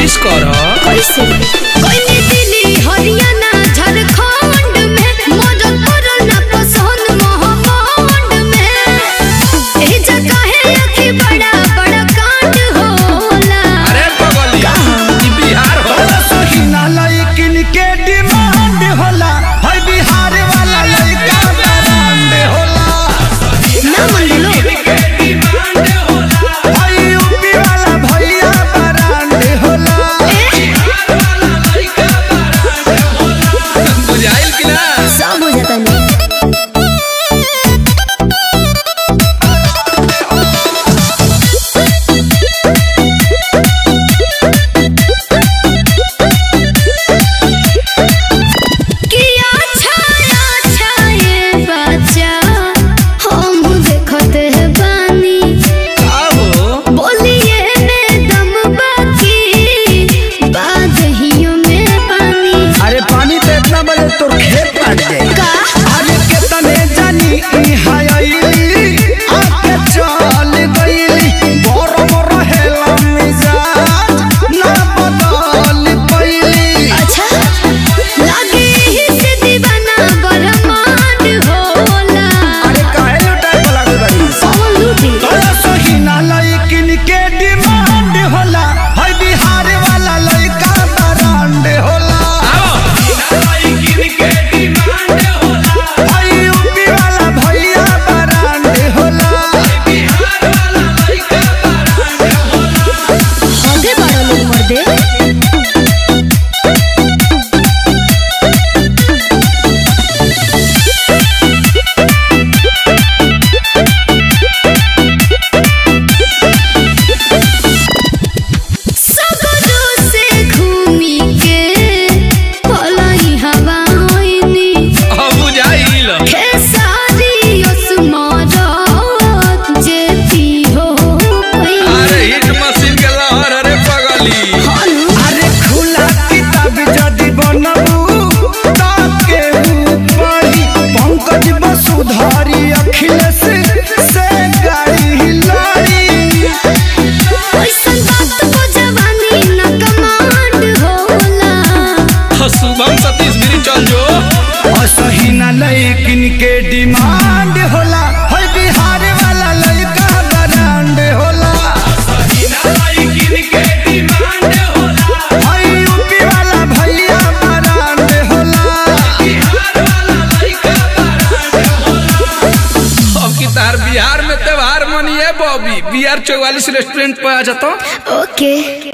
कोशिश करो। कैसे कोई दिल्ली हरियाणा झारखंड में मदद करो ना पसंद महाकांड में ए जगह है कि बड़ा बड़ा कांड होला। अरे पगली ई बिहार होला। सोहिना लइकिन के डिमांड होला, है बिहार वाला लइका ब्रांड होला। ना मन लो है यूपी वाला भैया ब्रांड होला। बुझाइल कि ना? सब हो जाता नहीं। अरे पानी तो इतना बजे तोर खेत काट जाए। अरे कितने जानी ई हायली आके चल गईली, बोर बोर हेला मिजाज ना बदल पईली। अच्छा लगे ही से दीवाना बरमान होला। अरे काहे लुटाए वाला गई कौन लूटी तोरा सोहिना लइकिन के डिमांड होला, है बिहार वाला लइका ब्रांड होला। है यूपी वाला भैया ब्रांड होला। आगे बड़ा लोग मर दे। सगरो से घूमी के भलाई हवा होइनी अब बुझाइल। खेसारी ओस्मारत जेती हो अरे हिट मशीन के लहर। अरे पगली अरे खुला किताब जदि बनबू ताके ऊपरी पंकज वसुधारी अखिलेश से गाड़ी लड़ी। ऐसन बात को जवानी न कमांड होला। शुभम सतीश गिरी चल जो। असहिना लइकिन के डिमांड होला, है बिहार वाला लइका ब्रांड होला। है यूपी वाला भैया ब्रांड होला। अब की तार बिहार में त्योहार मनिए बॉबी। बिहार 44 रेस्टोरेंट पे आ जाता। ओके